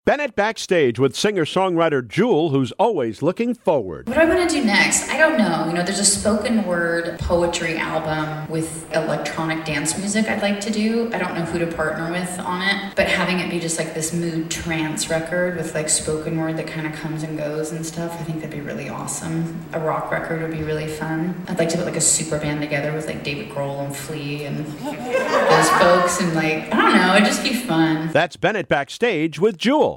Bennett backstage with singer-songwriter Jewel, who's always looking forward. What do I want to do next? I don't know. There's a spoken word poetry album with electronic dance music I'd like to do. I don't know who to partner with on it, but having it be just like this mood trance record with like spoken word that kind of comes and goes and stuff, I think that'd be really awesome. A rock record would be really fun. I'd like to put like a super band together with like David Grohl and Flea and those folks and like, I don't know, it'd just be fun. That's Bennett backstage with Jewel.